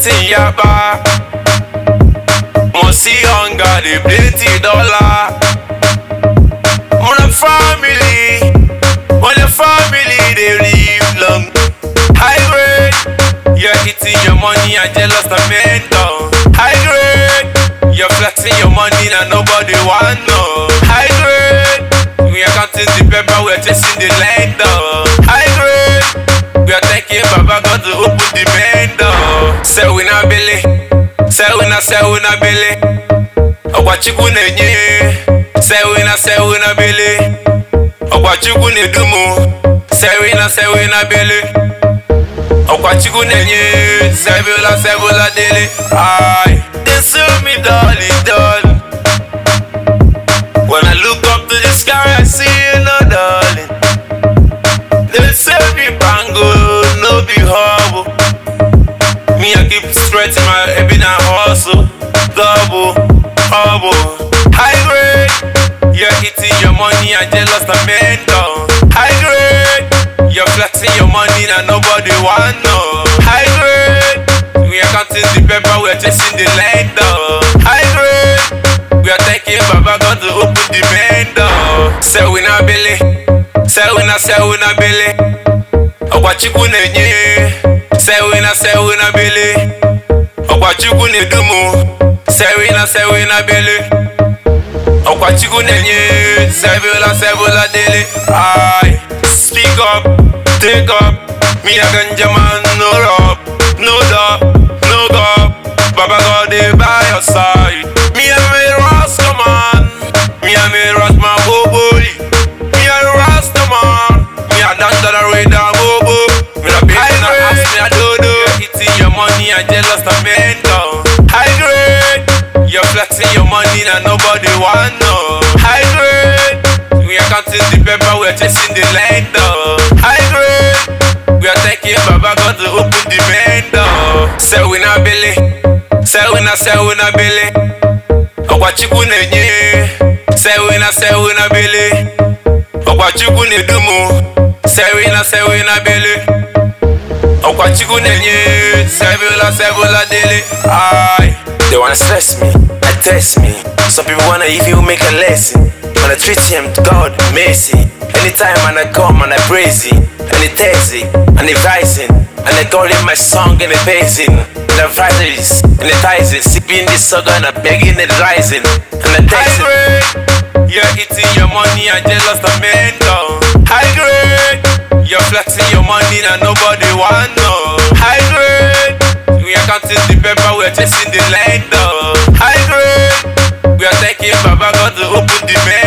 flexing yaba. More see hunger, they plenty dollar. On a family, they live long. High grade, you're eating your money and jealous the mental. High grade, you're flexing your money and nobody want no. High grade, we are counting the paper, we're chasing the land. High grade, we are thanking Baba God to open the window. Say we na belly, say we na belly. Ogwachigun enye, say we na belly. Ogwachigun edumu, say we na belly. Ogwachigun enye, sebula daily. Aye, they sue me darling. When I look up to the sky, I see you, no darling. They say me bango, no be horrible. Me, I keep stretching my head and hustle. Double, high grade, you're eating your money and jealous the mental. High grade, you're flexing your money and nobody want no. High grade, we are counting the paper, we are chasing the land. High grade, we are thanking Baba God to open the window. Say we na belly, say we na belly. Ogwachigun enye, say we na belly. Ogwachigun edumu, say we na belly. Ogwachigun enye, sebula daily. Aye, speak up, take up. Me a ganja man, no rub, no dub, no gub. Baba God dey by your side. Me a Rasta man, me a Rasta boy. Me a Rasta man, me a dance that I read a bobo. Me a baby na ask me a dodo. Eating your money and jealous the mental. High grade, you're flexing your money and nobody want no. High grade, we are counting the paper, we are chasing the land. High grade, we are thanking Baba God to open the window. Say we na belly, say we na belly. Ogwachigun enye, say we na belly. Ogwachigun edumu, say we na belly. Ogwachigun enye, sebula daily. Aye, they wanna stress me, test me. Some people wanna even make a lesson. When I treat him to God, mercy. Anytime when I come and I praise him, and he tells it, and he rising, and I call him my song and he pays it, and I rises, and he ties it, sipping this sugar and I'm begging it rising, and I text it. You're eating your money and jealous the mental. High grade, you're flexing your money and nobody want no. High grade, we are counting the paper, we are chasing the land. High grade, we are thanking Baba God to open the